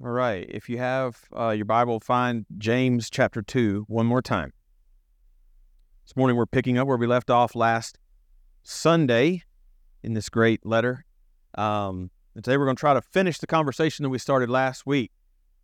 All right. If you have your Bible, find James chapter 2 one more time. This morning we're picking up where we left off last Sunday in this great letter. And today we're going to try to finish the conversation that we started last week.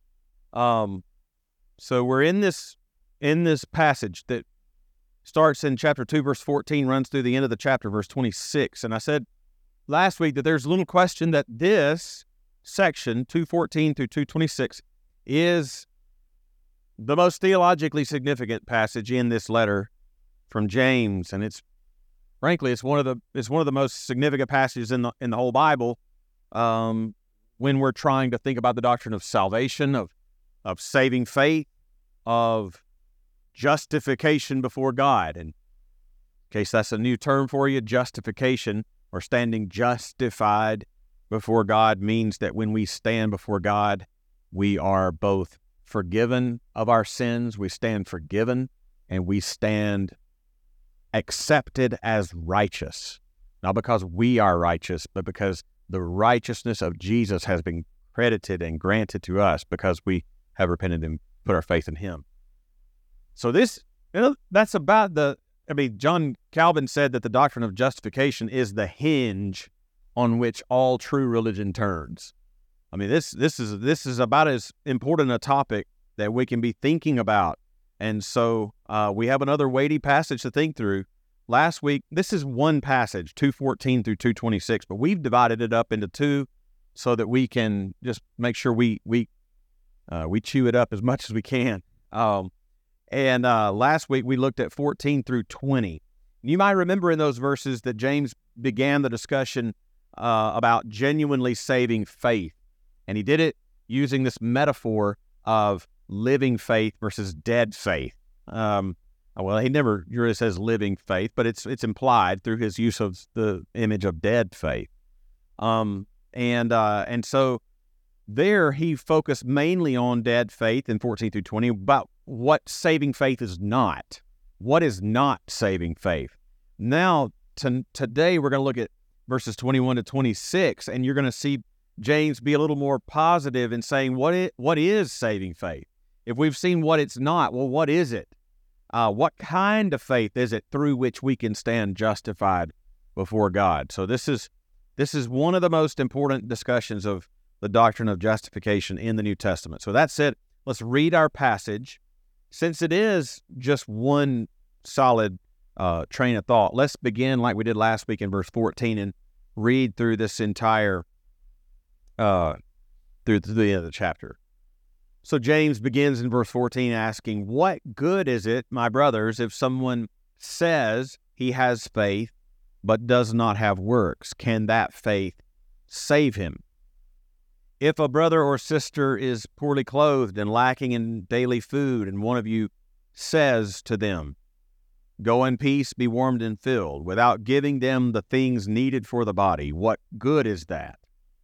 So we're in this passage that starts in chapter 2, verse 14, runs through the end of the chapter, verse 26. And I said last week that there's a little question that this section, 2:14 through 2:26, is the most theologically significant passage in this letter from James, and it's one of the most significant passages in the whole Bible when we're trying to think about the doctrine of salvation, of saving faith, of justification before God. And in case that's a new term for you, justification, or standing justified before God, means that when we stand before God, we are both forgiven of our sins, we stand forgiven, and we stand accepted as righteous. Not because we are righteous, but because the righteousness of Jesus has been credited and granted to us because we have repented and put our faith in Him. So that's about John Calvin said that the doctrine of justification is the hinge on which all true religion turns. I mean, this is about as important a topic that we can be thinking about. And so we have another weighty passage to think through. Last week, this is one passage, 2:14 through 2:26, but we've divided it up into two so that we can just make sure we chew it up as much as we can. And last week we looked at 14 through 20. You might remember in those verses that James began the discussion about genuinely saving faith. And he did it using this metaphor of living faith versus dead faith. Well, he never really says living faith, but it's implied through his use of the image of dead faith. And so there he focused mainly on dead faith in 14 through 20, about what saving faith is not. What is not saving faith? Now, today we're going to look at verses 21 to 26, and you're going to see James be a little more positive in saying what is saving faith. If we've seen what it's not, well, what is it? What kind of faith is it through which we can stand justified before God? So this is one of the most important discussions of the doctrine of justification in the New Testament. So that said, let's read our passage. Since it is just one solid train of thought, let's begin like we did last week in verse 14 and read through this entire through the end of the chapter. So James begins in verse 14 asking, "What good is it, my brothers, if someone says he has faith but does not have works? Can that faith save him? If a brother or sister is poorly clothed and lacking in daily food, and one of you says to them, 'Go in peace, be warmed and filled,' without giving them the things needed for the body, what good is that?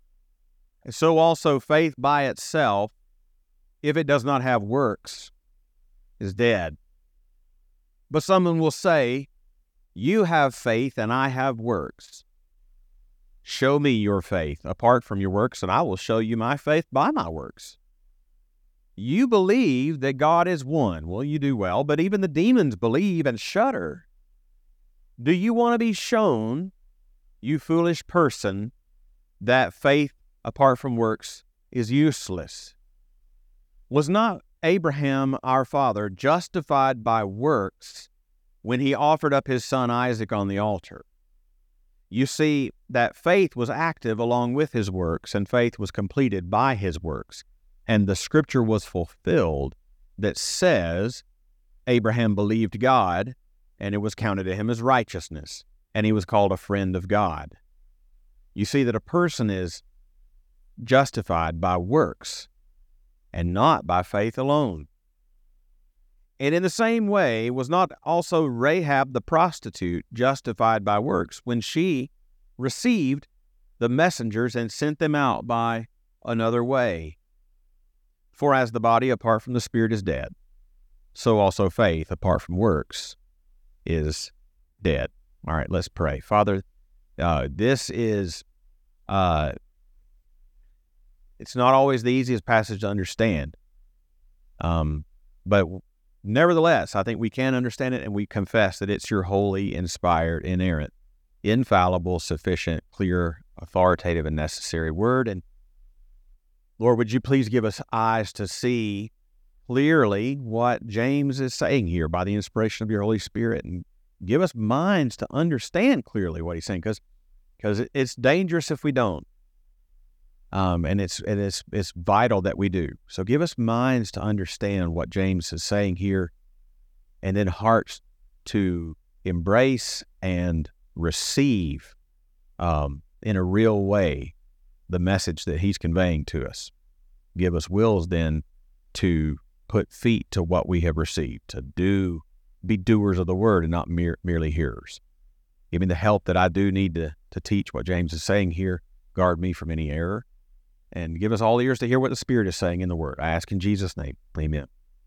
And so also faith by itself, if it does not have works, is dead. But someone will say, 'You have faith and I have works. Show me your faith apart from your works, and I will show you my faith by my works.' You believe that God is one." Well, you do well, but even the demons believe and shudder. "Do you want to be shown, you foolish person, that faith apart from works is useless? Was not Abraham our father justified by works when he offered up his son Isaac on the altar? You see that faith was active along with his works, and faith was completed by his works. And the scripture was fulfilled that says, Abraham believed God, and it was counted to him as righteousness, and he was called a friend of God." You see that a person is justified by works and not by faith alone. And in the same way, was not also Rahab the prostitute justified by works when she received the messengers and sent them out by another way? For as the body apart from the spirit is dead, so also faith apart from works is dead. All right, let's pray. Father, this is It's not always the easiest passage to understand. But nevertheless, I think we can understand it, and we confess that it's your holy, inspired, inerrant, infallible, sufficient, clear, authoritative, and necessary word. And Lord, would you please give us eyes to see clearly what James is saying here by the inspiration of your Holy Spirit, and give us minds to understand clearly what he's saying, because it's dangerous if we don't. And it's vital that we do. So give us minds to understand what James is saying here, and then hearts to embrace and receive in a real way the message that he's conveying to us. Give us wills then to put feet to what we have received, to be doers of the word and not merely hearers. Give me the help that I do need to teach what James is saying here. Guard me from any error. And give us all ears to hear what the Spirit is saying in the Word. I ask in Jesus' name. Amen.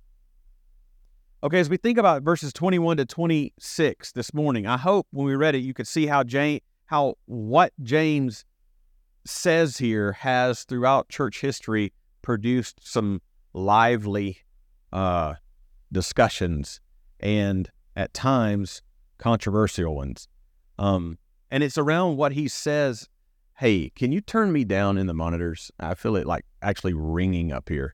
Okay, as we think about verses 21 to 26 this morning, I hope when we read it, you could see how what James says here has throughout church history produced some lively discussions, and at times controversial ones. And it's around what he says. Hey, can you turn me down in the monitors? I feel it like actually ringing up here.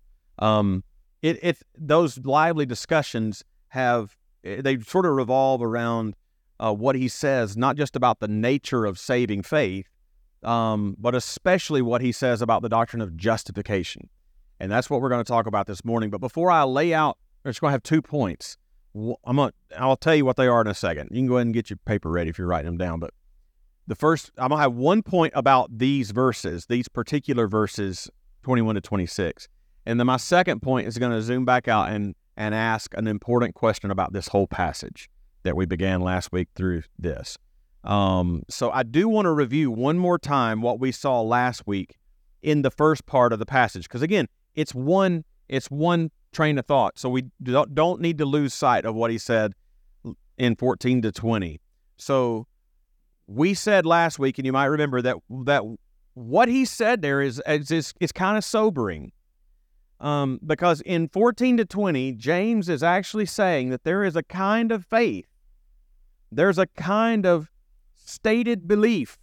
Those lively discussions they sort of revolve around what he says, not just about the nature of saving faith, but especially what he says about the doctrine of justification. And that's what we're going to talk about this morning. But before I lay out, we're just going to have 2 points. I'll tell you what they are in a second. You can go ahead and get your paper ready if you're writing them down. But the first, I'm going to have 1 point about these particular verses, 21 to 26. And then my second point is going to zoom back out and ask an important question about this whole passage that we began last week through this. So I do want to review one more time what we saw last week in the first part of the passage. Because again, it's one train of thought. So we don't need to lose sight of what he said in 14 to 20. So we said last week, and you might remember that what he said there is kind of sobering, because in 14 to 20, James is actually saying that there is a kind of faith, there's a kind of stated belief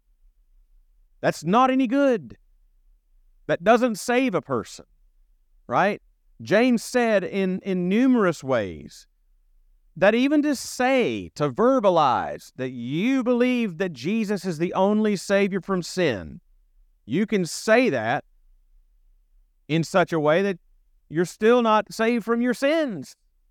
that's not any good, that doesn't save a person, right? James said in numerous ways that even to verbalize that you believe that Jesus is the only Savior from sin, you can say that in such a way that you're still not saved from your sins.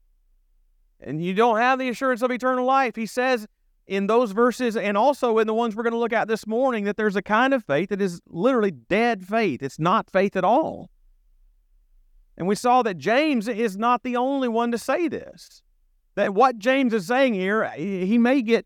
And you don't have the assurance of eternal life. He says in those verses, and also in the ones we're going to look at this morning, that there's a kind of faith that is literally dead faith. It's not faith at all. And we saw that James is not the only one to say this. That what James is saying here, he may get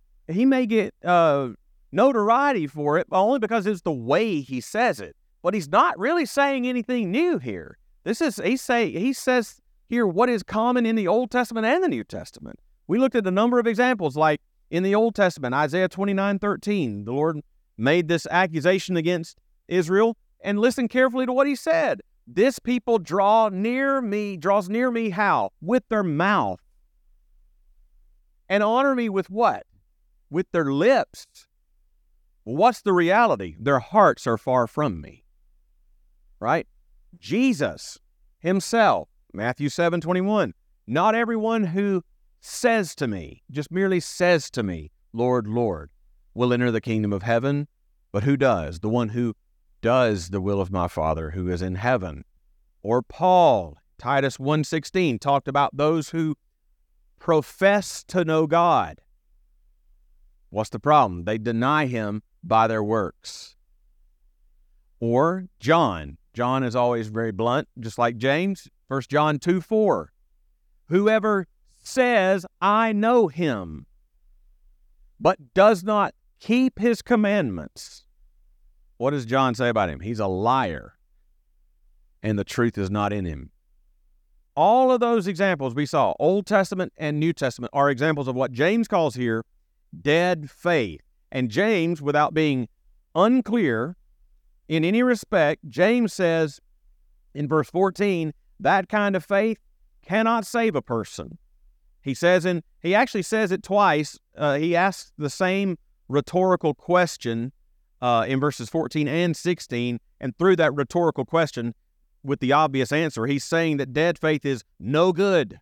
notoriety for it, only because it's the way he says it. But he's not really saying anything new here. He says here what is common in the Old Testament and the New Testament. We looked at a number of examples, like in the Old Testament, Isaiah 29:13. The Lord made this accusation against Israel, and listen carefully to what he said. This people draws near me how? With their mouth. And honor me with what? With their lips. What's the reality? Their hearts are far from me. Right? Jesus himself, Matthew 7:21. Not everyone who says to me, just merely says to me, Lord, Lord, will enter the kingdom of heaven, but who does? The one who does the will of my Father who is in heaven. Or Paul, Titus 1:16, talked about those who profess to know God. What's the problem? They deny him by their works. Or John. John is always very blunt, just like James. 1 John 2:4. Whoever says, I know him, but does not keep his commandments. What does John say about him? He's a liar, and the truth is not in him. All of those examples we saw, Old Testament and New Testament, are examples of what James calls here dead faith. And James, without being unclear in any respect, James says in verse 14, that kind of faith cannot save a person. He actually says it twice. He asks the same rhetorical question in verses 14 and 16, and through that rhetorical question, with the obvious answer, he's saying that dead faith is no good.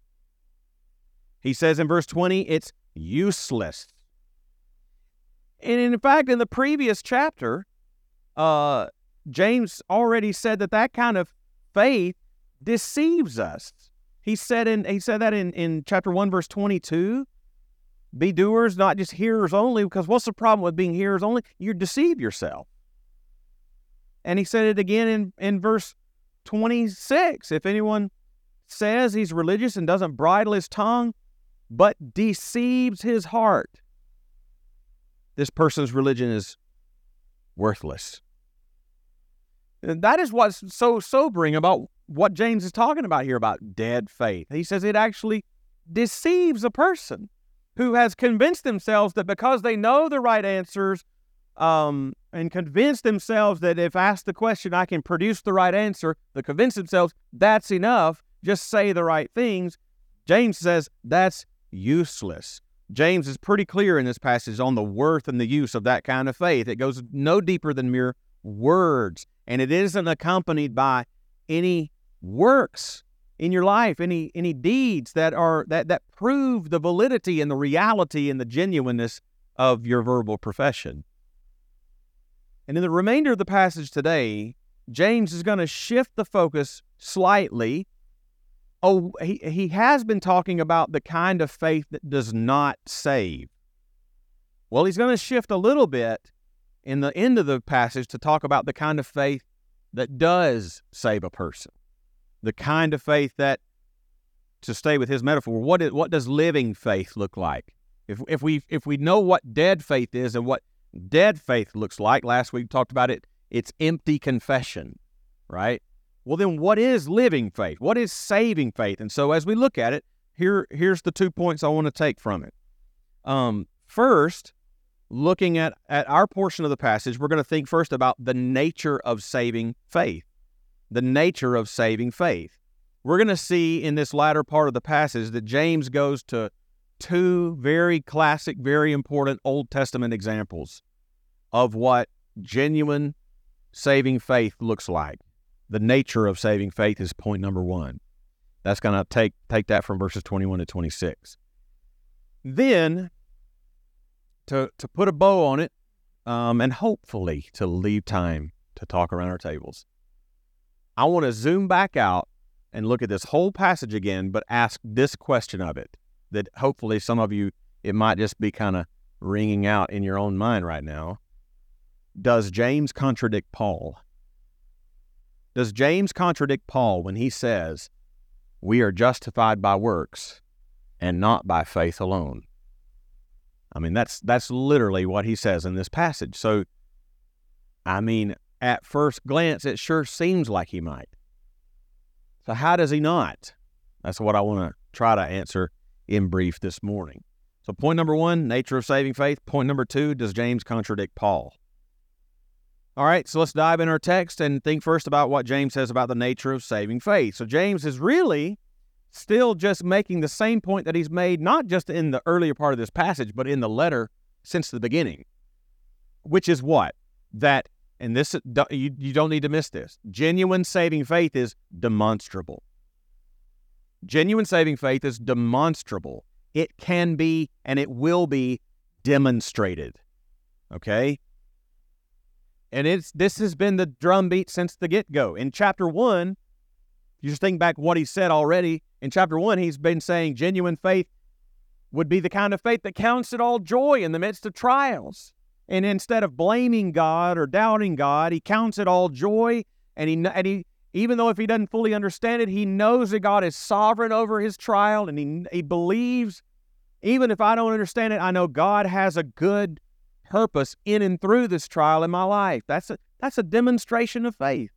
He says in verse 20, it's useless. And in fact, in the previous chapter, James already said that kind of faith deceives us. He said that in chapter 1, verse 22, be doers, not just hearers only, because what's the problem with being hearers only? You deceive yourself. And he said it again in verse 26. If anyone says he's religious and doesn't bridle his tongue, but deceives his heart, this person's religion is worthless. And that is what's so sobering about what James is talking about here about dead faith. He says it actually deceives a person who has convinced themselves that because they know the right answers and convinced themselves that if asked the question, I can produce the right answer, they convince themselves that's enough, just say the right things. James says that's useless. James is pretty clear in this passage on the worth and the use of that kind of faith. It goes no deeper than mere words, and it isn't accompanied by any works in your life, any deeds that prove the validity and the reality and the genuineness of your verbal profession. And in the remainder of the passage today, James is going to shift the focus slightly. He has been talking about the kind of faith that does not save. Well, he's going to shift a little bit in the end of the passage to talk about the kind of faith that does save a person. The kind of faith that, to stay with his metaphor, what does living faith look like? If we know what dead faith is and what dead faith looks like, last week we talked about it, it's empty confession, right? Well, then what is living faith? What is saving faith? And so as we look at it, here's the 2 points I want to take from it. First, looking at our portion of the passage, we're going to think first about the nature of saving faith. The nature of saving faith. We're going to see in this latter part of the passage that James goes to two very classic, very important Old Testament examples of what genuine saving faith looks like. The nature of saving faith is point number one. That's going to take that from verses 21 to 26. Then, to put a bow on it, and hopefully to leave time to talk around our tables, I want to zoom back out and look at this whole passage again, but ask this question of it, that hopefully some of you, it might just be kind of ringing out in your own mind right now. Does James contradict Paul? Does James contradict Paul when he says, we are justified by works and not by faith alone? I mean, that's literally what he says in this passage. So, I mean, at first glance, it sure seems like he might. So how does he not? That's what I want to try to answer in brief this morning. So point number one, nature of saving faith. Point number two, does James contradict Paul? All right, so let's dive in our text and think first about what James says about the nature of saving faith. So James is really still just making the same point that he's made, not just in the earlier part of this passage, but in the letter since the beginning, which is what? That, and this, you don't need to miss this, genuine saving faith is demonstrable. Genuine saving faith is demonstrable. It can be and it will be demonstrated. Okay? And this has been the drumbeat since the get-go. In chapter 1, you just think back what he said already. In chapter 1, he's been saying genuine faith would be the kind of faith that counts it all joy in the midst of trials. And instead of blaming God or doubting God, he counts it all joy. And he even though if he doesn't fully understand it, he knows that God is sovereign over his trial. And he believes, even if I don't understand it, I know God has a good purpose in and through this trial in my life. That's a demonstration of faith.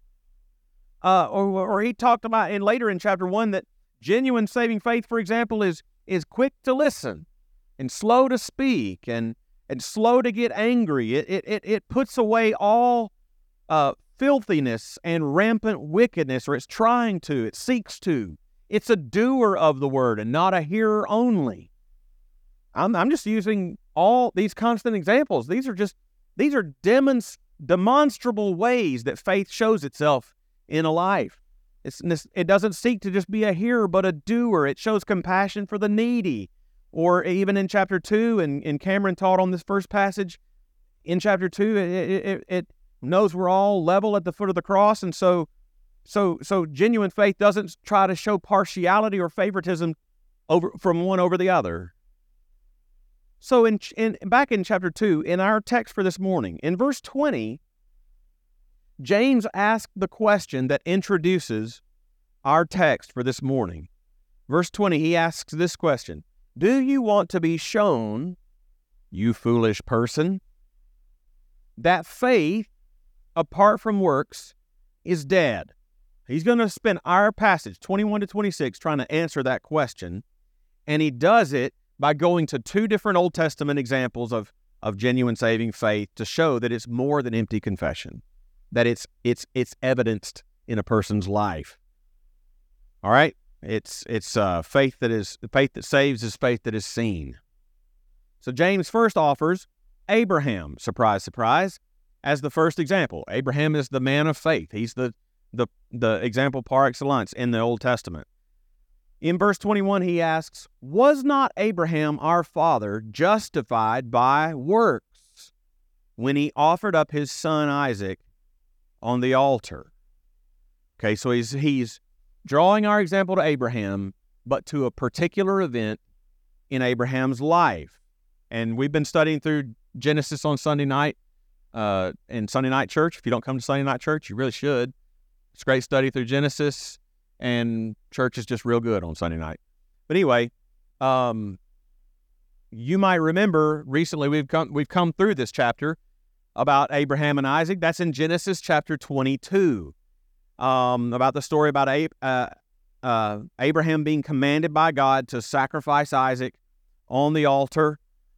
Or he talked about later in chapter 1 that genuine saving faith, for example, is quick to listen and slow to speak and slow to get angry. It puts away all filthiness and rampant wickedness, or it's trying to, it seeks to. It's a doer of the word and not a hearer only. I'm just using all these constant examples. These are demonstrable ways that faith shows itself in a life. It doesn't seek to just be a hearer, but a doer. It shows compassion for the needy. Or even in chapter 2, and Cameron taught on this first passage, in chapter 2, it knows we're all level at the foot of the cross, and so genuine faith doesn't try to show partiality or favoritism from one over the other. So back in chapter 2, in our text for this morning, in verse 20, James asked the question that introduces our text for this morning. Verse 20, he asks this question: do you want to be shown, you foolish person, that faith apart from works is dead? He's going to spend our passage, 21 to 26, trying to answer that question, and he does it by going to two different Old Testament examples of genuine saving faith to show that it's more than empty confession, that it's evidenced in a person's life. All right? It's faith that saves is faith that is seen. So James first offers Abraham, surprise, surprise, as the first example. Abraham is the man of faith. He's the example par excellence in the Old Testament. In verse 21, he asks, was not Abraham our father justified by works when he offered up his son Isaac on the altar? Okay, so he's drawing our example to Abraham, but to a particular event in Abraham's life. And we've been studying through Genesis on Sunday night in Sunday night church. If you don't come to Sunday night church, you really should. It's a great study through Genesis, and church is just real good on Sunday night. But anyway, you might remember recently we've come through this chapter about Abraham and Isaac. That's in Genesis chapter 22, about the story about Abraham being commanded by God to sacrifice Isaac on the altar.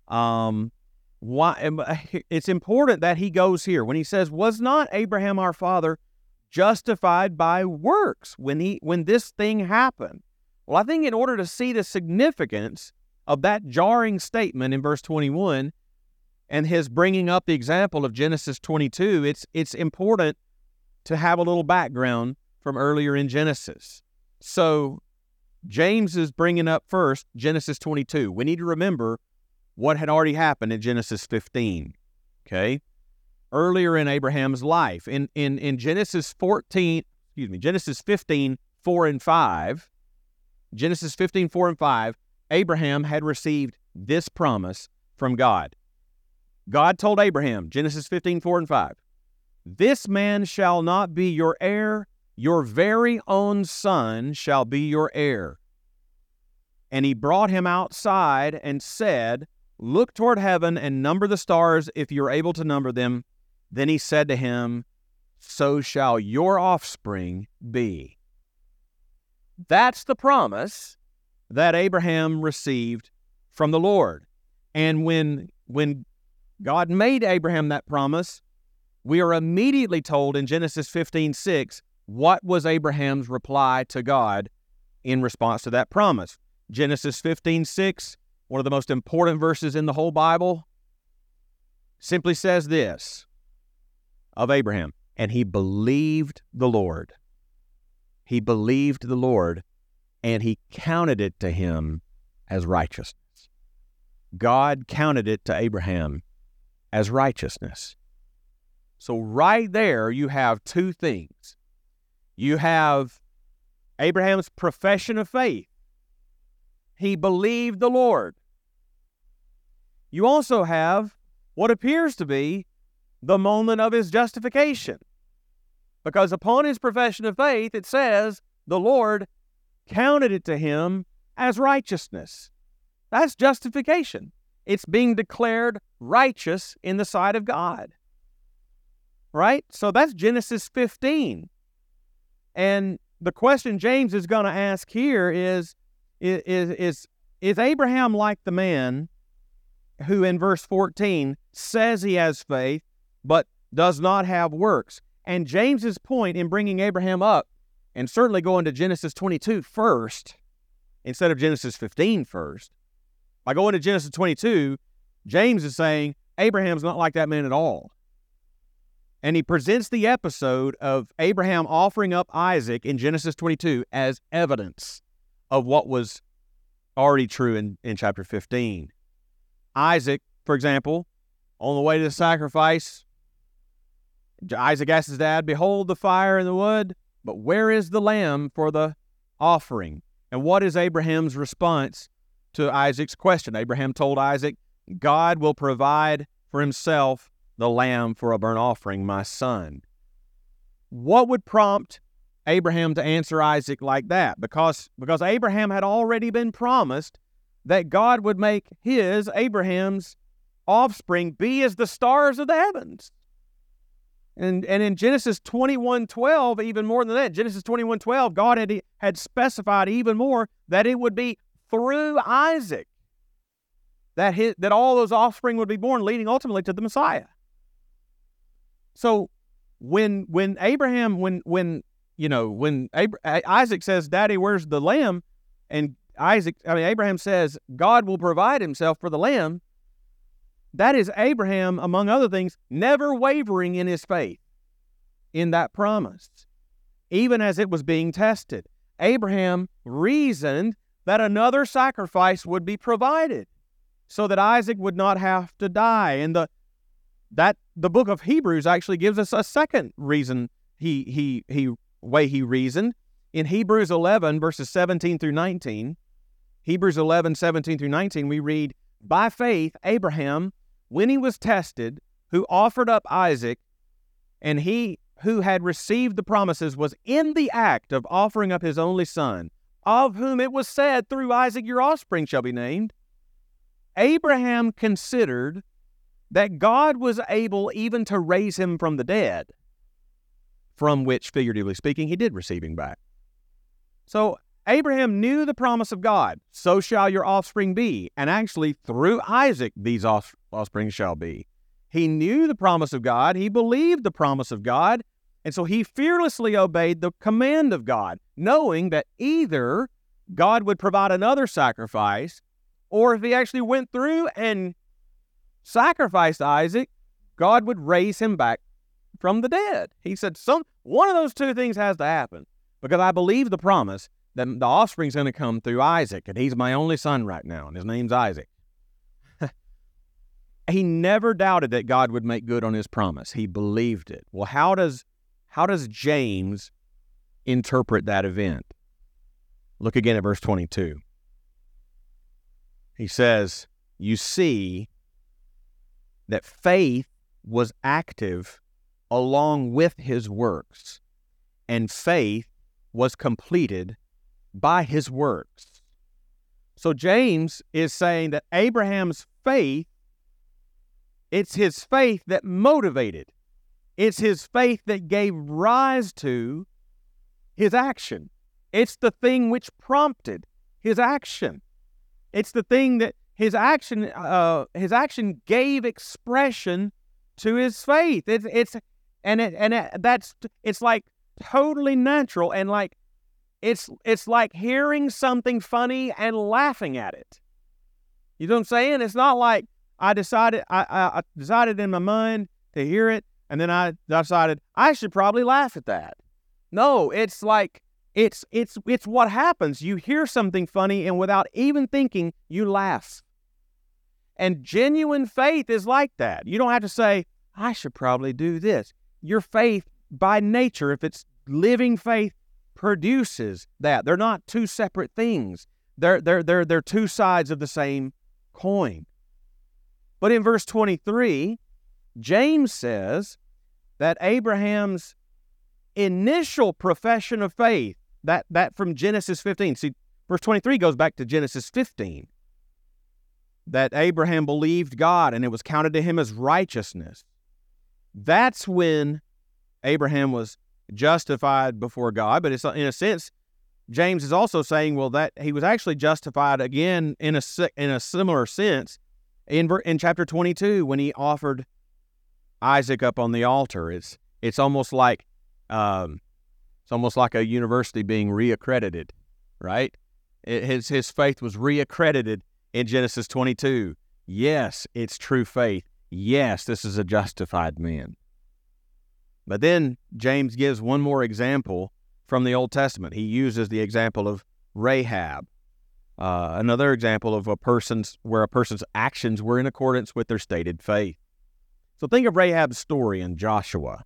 It's important that he goes here when he says, was not Abraham our father justified by works when this thing happened? Well, I think in order to see the significance of that jarring statement in verse 21 and his bringing up the example of Genesis 22, it's important to have a little background from earlier in Genesis. So James is bringing up first Genesis 22. We need to remember what had already happened in Genesis 15, okay? Earlier in Abraham's life. In Genesis 15, 4 and 5, Genesis 15, 4 and 5, Abraham had received this promise from God. God told Abraham, Genesis 15, 4 and 5, this man shall not be your heir, your very own son shall be your heir. And he brought him outside and said, look toward heaven and number the stars if you're able to number them. Then he said to him, so shall your offspring be. That's the promise that Abraham received from the Lord. And when God made Abraham that promise, we are immediately told in Genesis 15:6 what was Abraham's reply to God in response to that promise. Genesis 15:6, one of the most important verses in the whole Bible, simply says this of Abraham, and he believed the Lord. He believed the Lord, and he counted it to him as righteousness. God counted it to Abraham as righteousness. So right there you have two things. You have Abraham's profession of faith. He believed the Lord. You also have what appears to be the moment of his justification. Because upon his profession of faith, it says, the Lord counted it to him as righteousness. That's justification. It's being declared righteous in the sight of God. Right? So that's Genesis 15. And the question James is going to ask here is Abraham like the man who in verse 14 says he has faith, but does not have works? And James's point in bringing Abraham up, and certainly going to Genesis 22 first, instead of Genesis 15 first, by going to Genesis 22, James is saying Abraham's not like that man at all. And he presents the episode of Abraham offering up Isaac in Genesis 22 as evidence of what was already true in chapter 15. Isaac, for example, on the way to the sacrifice, Isaac asks his dad, "Behold the fire and the wood, but where is the lamb for the offering?" And what is Abraham's response to Isaac's question? Abraham told Isaac, "God will provide for himself the lamb for a burnt offering, my son." What would prompt Abraham to answer Isaac like that? Because Abraham had already been promised that God would make Abraham's offspring be as the stars of the heavens. And in Genesis 21:12, even more than that, Genesis 21:12, God had specified even more that it would be through Isaac that all those offspring would be born, leading ultimately to the Messiah. So when Isaac says, "Daddy, where's the lamb?" and Abraham says, "God will provide himself for the lamb," that is Abraham, among other things, never wavering in his faith in that promise. Even as it was being tested, Abraham reasoned that another sacrifice would be provided so that Isaac would not have to die. And the book of Hebrews actually gives us a second reason he reasoned. In Hebrews 11, verses 17 through 19, Hebrews 11, 17 through 19, we read, "By faith, Abraham, when he was tested, who offered up Isaac, and he who had received the promises was in the act of offering up his only son, of whom it was said, through Isaac your offspring shall be named. Abraham considered that God was able even to raise him from the dead, from which, figuratively speaking, he did receive him back." So Abraham knew the promise of God, "So shall your offspring be," and actually through Isaac these offspring shall be. He knew the promise of God, he believed the promise of God, and so he fearlessly obeyed the command of God, knowing that either God would provide another sacrifice, or if he actually went through and sacrificed Isaac, God would raise him back from the dead. He said, one of those two things has to happen, because I believe the promise that the offspring's going to come through Isaac, and he's my only son right now, and his name's Isaac. He never doubted that God would make good on his promise. He believed it. Well, how does James interpret that event? Look again at verse 22. He says, "You see that faith was active along with his works, and faith was completed by his works." So James is saying that Abraham's faith, it's his faith that motivated. It's his faith that gave rise to his action. It's the thing which prompted his action. It's the thing that his action gave expression to his faith. It's like totally natural, and like it's like hearing something funny and laughing at it. You know what I'm saying? It's not like I decided in my mind to hear it, and then I decided I should probably laugh at that. No, it's like it's what happens. You hear something funny, and without even thinking, you laugh. And genuine faith is like that. You don't have to say, I should probably do this. Your faith, by nature, if it's living faith, produces that. They're not two separate things. They're two sides of the same coin. But in verse 23, James says that Abraham's initial profession of faith, that from Genesis 15. See, verse 23 goes back to Genesis 15. That Abraham believed God and it was counted to him as righteousness. That's when Abraham was justified before God. But it's, in a sense, James is also saying, well, that he was actually justified again in a similar sense in chapter 22 when he offered Isaac up on the altar. It's It's almost like a university being reaccredited, right? His faith was reaccredited in Genesis 22. Yes, it's true faith. Yes, this is a justified man. But then James gives one more example from the Old Testament. He uses the example of Rahab, another example of where a person's actions were in accordance with their stated faith. So think of Rahab's story in Joshua,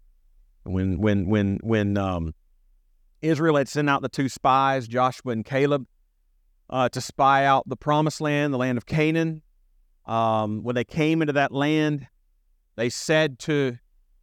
when Israel had sent out the two spies, Joshua and Caleb, to spy out the promised land, the land of Canaan. When they came into that land, they said to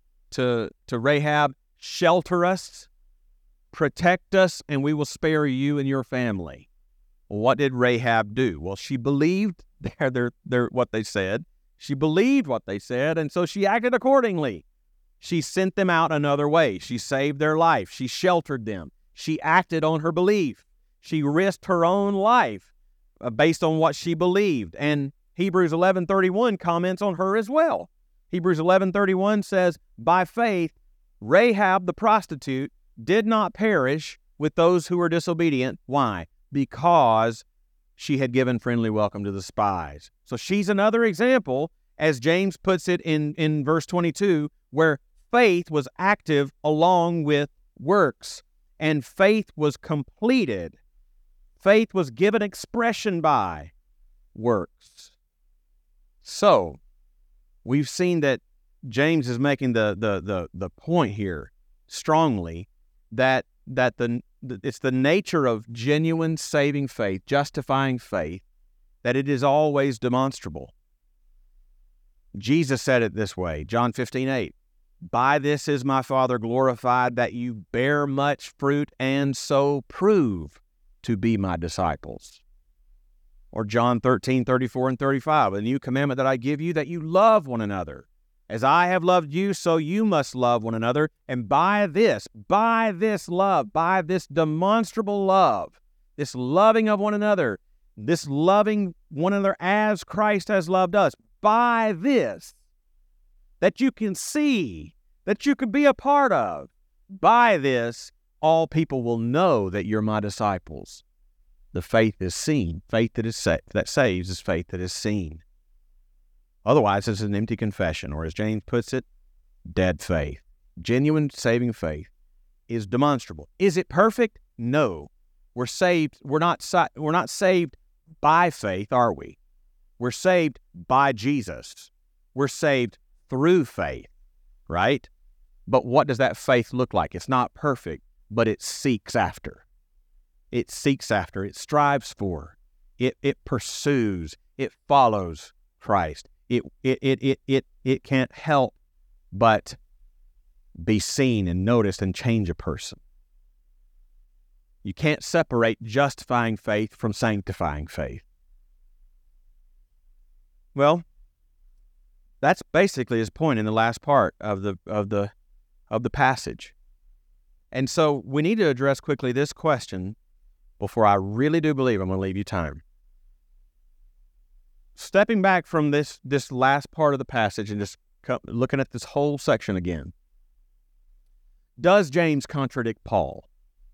Rahab, "Shelter us, protect us, and we will spare you and your family." Well, what did Rahab do? Well, she believed what they said. She believed what they said, and so she acted accordingly. She sent them out another way. She saved their life. She sheltered them. She acted on her belief. She risked her own life based on what she believed. And Hebrews 11:31 comments on her as well. Hebrews 11:31 says, "By faith, Rahab the prostitute did not perish with those who were disobedient." Why? Because she had given friendly welcome to the spies. So she's another example, as James puts it in verse 22, where faith was active along with works, and faith was completed. Faith was given expression by works. So we've seen that James is making the point here strongly that it's the nature of genuine saving faith, justifying faith, that it is always demonstrable. Jesus said it this way, John 15:8, "By this is my Father glorified, that you bear much fruit and so prove to be my disciples." Or John 13:34 and 35, "A new commandment that I give you, that you love one another. As I have loved you, so you must love one another. And by this love, by this demonstrable love, this loving of one another, this loving one another as Christ has loved us, by this, that you can see, that you can be a part of, by this, all people will know that you're my disciples." The faith is seen. Faith that saves is faith that is seen. Otherwise, it's an empty confession, or as James puts it, dead faith. Genuine saving faith is demonstrable. Is it perfect? No. We're saved. We're not saved by faith, are we? We're saved by Jesus. We're saved through faith, right? But what does that faith look like? It's not perfect, but it seeks after. It seeks after. It strives for. It pursues. It follows Christ. It can't help but be seen and noticed and change a person. You can't separate justifying faith from sanctifying faith. Well, that's basically his point in the last part of the passage. And so we need to address quickly this question before I really do believe I'm going to leave you time. Stepping back from this last part of the passage and just looking at this whole section again, does James contradict Paul?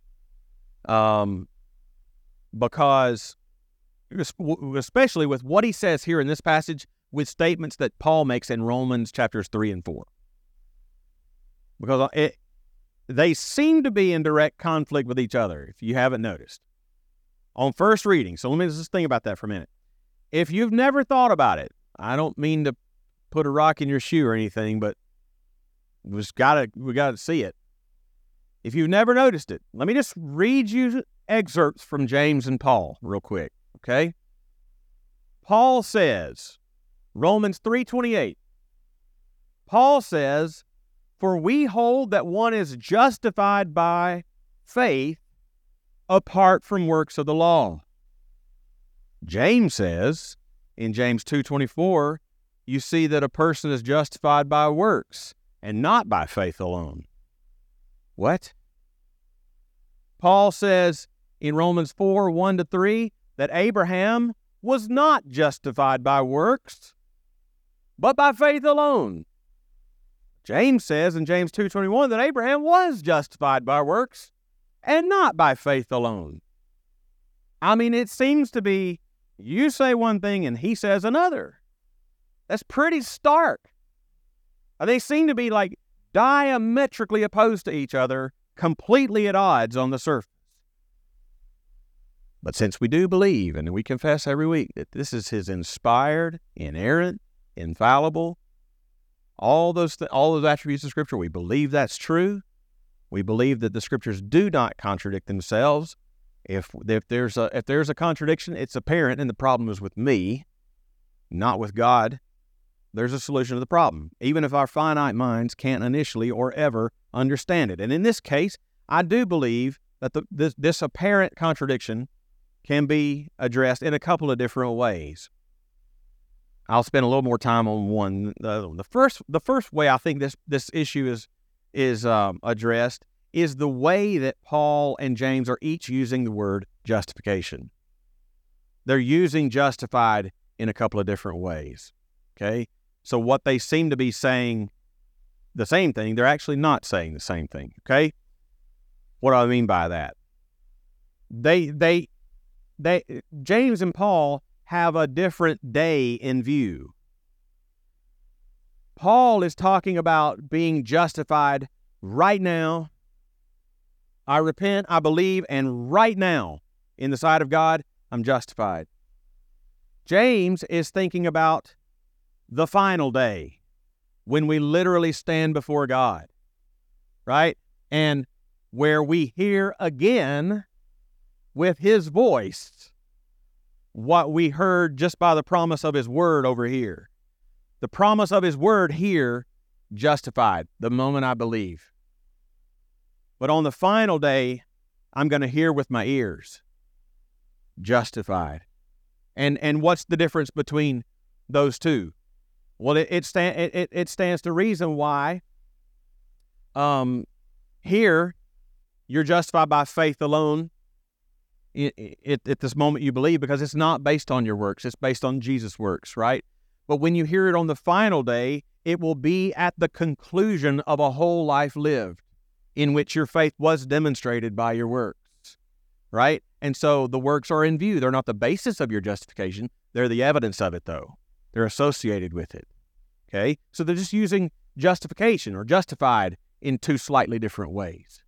Because especially with what he says here in this passage with statements that Paul makes in Romans chapters 3 and 4. Because they seem to be in direct conflict with each other, if you haven't noticed. On first reading, so let me just think about that for a minute. If you've never thought about it, I don't mean to put a rock in your shoe or anything, but we got to see it. If you've never noticed it, let me just read you excerpts from James and Paul real quick, okay? Paul says, Romans 3:28, Paul says, "For we hold that one is justified by faith apart from works of the law." James says, in James 2:24, you see that a person is justified by works and not by faith alone. What? Paul says in Romans 4:1-3 that Abraham was not justified by works, but by faith alone. James says in James 2:21 that Abraham was justified by works and not by faith alone. I mean, it seems to be you say one thing and he says another. That's pretty stark. They seem to be like diametrically opposed to each other, completely at odds on the surface. But since we do believe, and we confess every week, that this is his inspired, inerrant, infallible, all those attributes of Scripture, we believe that's true. We believe that the Scriptures do not contradict themselves. If there's a contradiction, it's apparent, and the problem is with me, not with God. There's a solution to the problem, even if our finite minds can't initially or ever understand it. And in this case, I do believe that this apparent contradiction can be addressed in a couple of different ways. I'll spend a little more time on one. The first way I think this issue is addressed is the way that Paul and James are each using the word justification. They're using justified in a couple of different ways. Okay, so what they seem to be saying the same thing, they're actually not saying the same thing. Okay, what do I mean by that? James and Paul have a different day in view. Paul is talking about being justified right now. I repent, I believe, and right now, in the sight of God, I'm justified. James is thinking about the final day, when we literally stand before God, right? And where we hear again with his voice what we heard just by the promise of his word over here. The promise of his word here, justified, the moment I believe. But on the final day, I'm going to hear with my ears, justified. And what's the difference between those two? Well, it stands to reason why here you're justified by faith alone at this moment you believe, because it's not based on your works. It's based on Jesus' works, right? But when you hear it on the final day, it will be at the conclusion of a whole life lived in which your faith was demonstrated by your works, right? And so the works are in view. They're not the basis of your justification. They're the evidence of it, though. They're associated with it, okay? So they're just using justification or justified in two slightly different ways.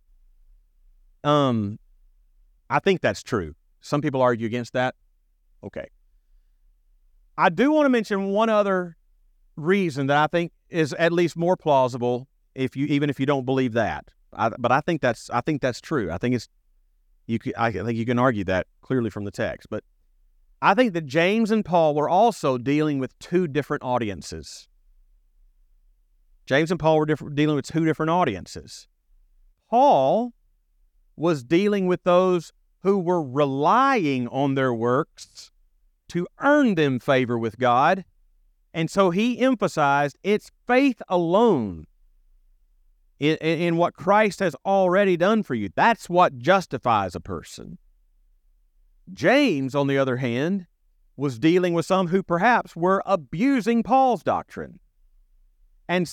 I think that's true. Some people argue against that. Okay. I do want to mention one other reason that I think is at least more plausible, even if you don't believe that. But I think that's true. I think you can argue that clearly from the text. But I think that James and Paul were also dealing with two different audiences. James and Paul were dealing with two different audiences. Paul was dealing with those who were relying on their works to earn them favor with God. And so he emphasized it's faith alone in what Christ has already done for you. That's what justifies a person. James, on the other hand, was dealing with some who perhaps were abusing Paul's doctrine and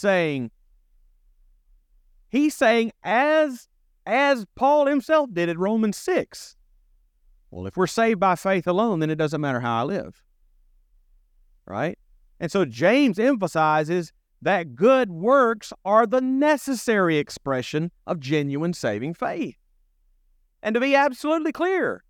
he's saying as Paul himself did at Romans 6. Well, if we're saved by faith alone, then it doesn't matter how I live, right? And so James emphasizes that good works are the necessary expression of genuine saving faith. And to be absolutely clear,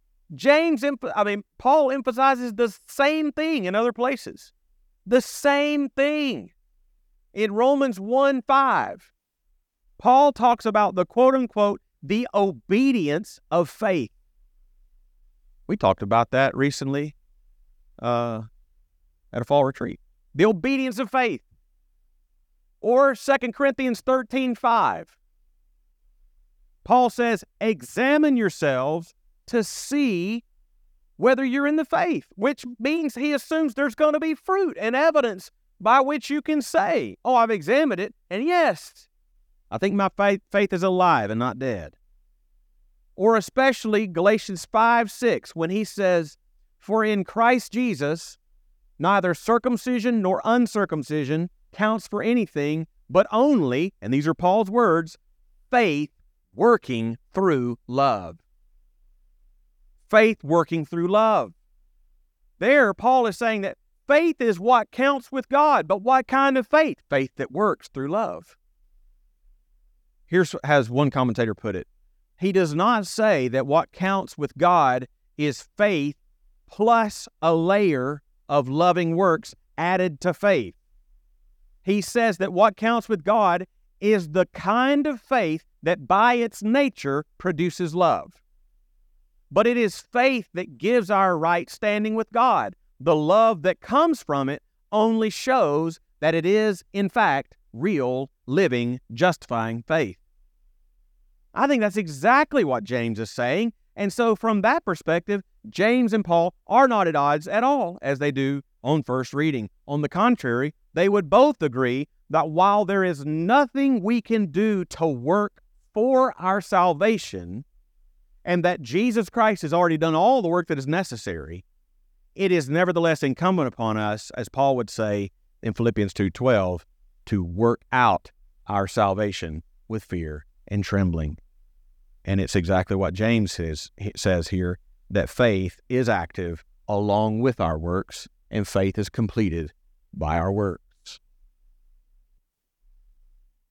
Paul emphasizes the same thing in other places. The same thing. In Romans 1:5, Paul talks about the quote-unquote, the obedience of faith. We talked about that recently at a fall retreat. The obedience of faith. Or 2 Corinthians 13:5. Paul says, examine yourselves to see whether you're in the faith, which means he assumes there's going to be fruit and evidence by which you can say, oh, I've examined it, and yes, I think my faith is alive and not dead. Or especially Galatians 5:6, when he says, for in Christ Jesus, neither circumcision nor uncircumcision counts for anything, but only, and these are Paul's words, faith working through love. Faith working through love. There, Paul is saying that faith is what counts with God, but what kind of faith? Faith that works through love. Here's how one commentator put it. He does not say that what counts with God is faith plus a layer of loving works added to faith. He says that what counts with God is the kind of faith that by its nature produces love. But it is faith that gives our right standing with God. The love that comes from it only shows that it is, in fact, real, living, justifying faith. I think that's exactly what James is saying. And so from that perspective, James and Paul are not at odds at all, as they do on first reading. On the contrary, they would both agree that while there is nothing we can do to work for our salvation, and that Jesus Christ has already done all the work that is necessary, it is nevertheless incumbent upon us, as Paul would say in Philippians 2:12, to work out our salvation with fear and trembling. And it's exactly what James says here, that faith is active along with our works, and faith is completed by our work.